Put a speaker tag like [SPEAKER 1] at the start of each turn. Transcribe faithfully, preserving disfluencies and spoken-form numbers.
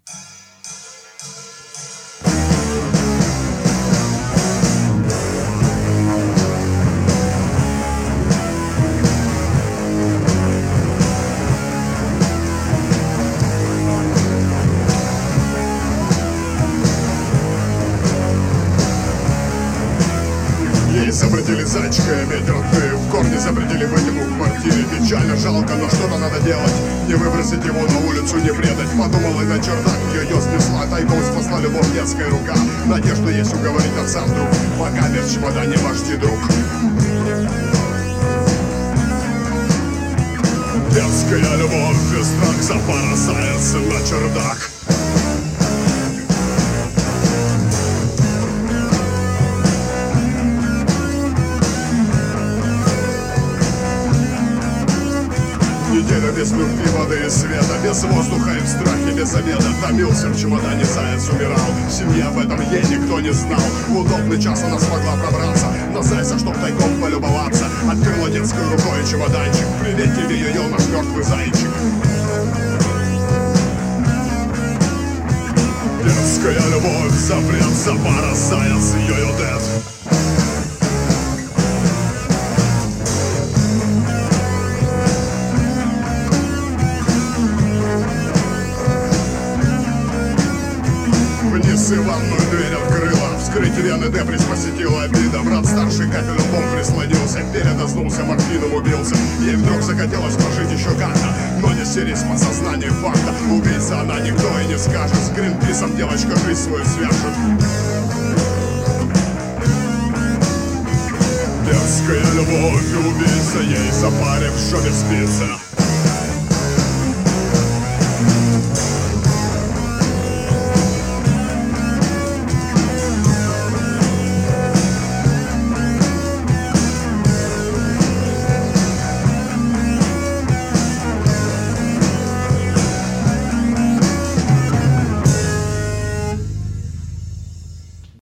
[SPEAKER 1] Запретили зайчика иметь рты, в корне запретили быть ему в квартире. Печально, жалко, но что-то надо делать. Не выбросить его на улицу, не предать. Подумал и на чердак ее снесла. Тайком спасла любовь детская рука. Надежда есть уговорить отца вдруг. Пока без чемодане вожди друг. Детская любовь без страха бросается на чердак. Неделя без любви, воды и света, без воздуха и в страхе, без обеда. Томился в чемодане, заяц умирал. В семье об этом ей никто не знал. В удобный час она смогла пробраться на зайца, чтоб тайком полюбоваться. Открыла детской рукой чемоданчик. Приветливее ее наш мертвый зайчик. Детская любовь, запрет, запара, заяц, йо-йо дэд. И ванную дверь открыла. Вскрыть вены депресс посетила обида. Брат старший капель лбом прислонился. Передознулся, морфином убился. Ей вдруг захотелось прожить еще как-то, но не стереть в подсознании факта. Убийца она, никто и не скажет. С Гринписом девочка жизнь свою свяжет. Детская любовь, убийца ей запарив, что не спится.